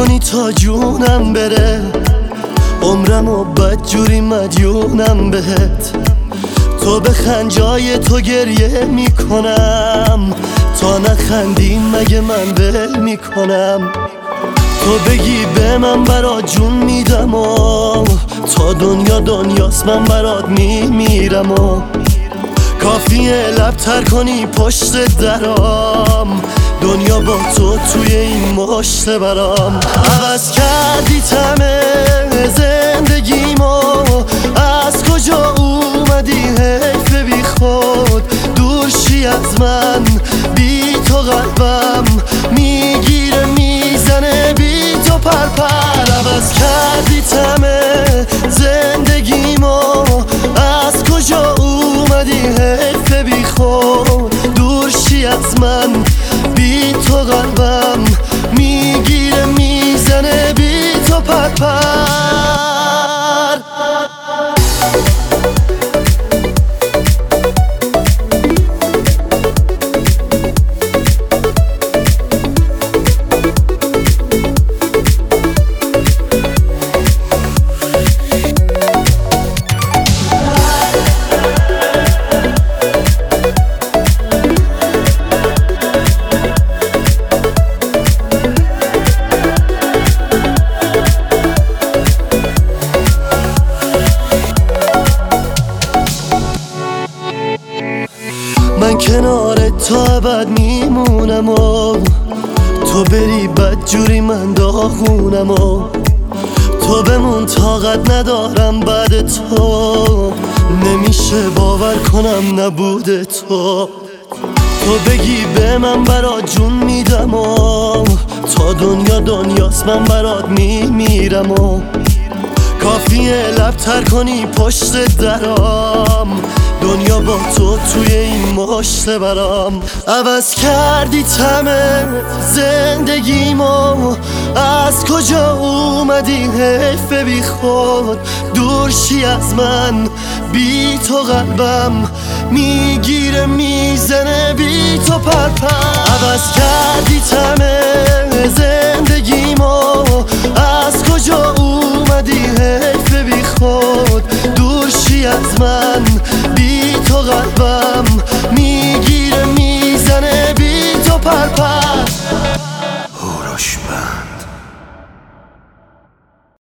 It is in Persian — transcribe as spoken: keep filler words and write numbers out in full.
کنی تا جونم بره، عمرم و بدجوری مدیونم بهت. تو بخند جای تو گریه میکنم، تا نخندی مگه من ول میکنم. تو بگی به من برات جون میدم و تا دنیا دنیاست من برات میمیرم و کافیه لب تر کنی پشت درام، دنیا با تو توی این مشت برام. عوض کردی تمه زندگیمو، از کجا اومدی حیف بی خود، دور شی از من بی تو قلبم میگیره میزنه بی تو پرپر. عوض کردی تمه زندگیمو، از کجا اومدی حیف بی خود، دور شی از من بی تو قلبم میگیره میزنه بی تو پرپر. من کنار تا ابد میمونم و تو بری بدجوری من داغونم و تو بمون طاقت ندارم بعد تو، نمیشه باور کنم نبود تو. تو بگی به من برات جون میدم و تا دنیا دنیاست من برات میمیرم و کافیه لب تر کنی پشت درام، دنیا با تو توی این مشت برام. عوض کردی تمه زندگیمو، از کجا اومدی حیف بی خود، دور شی از من بی تو قلبم میگیره میزنه بی تو پرپر. عوض کردی تمه زندگیمو، از کجا اومدی حیف بی خود، دور شی از من بی تو قلبم میگیره میزنه بی تو پرپر.